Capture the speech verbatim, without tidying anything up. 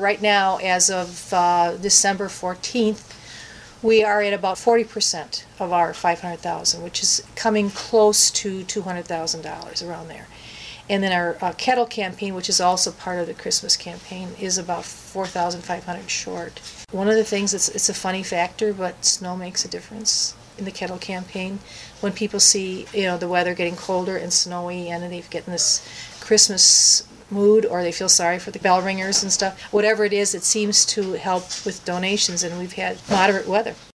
Right now, as of uh, December fourteenth, we are at about forty percent of our five hundred thousand dollars, which is coming close to two hundred thousand dollars, around there. And then our uh, kettle campaign, which is also part of the Christmas campaign, is about four thousand five hundred dollars short. One of the things, it's, it's a funny factor, but snow makes a difference in the kettle campaign. When people see, you know, the weather getting colder and snowy, and they've getting this Christmas mood, or they feel sorry for the bell ringers and stuff, whatever it is, it seems to help with donations, and we've had moderate weather.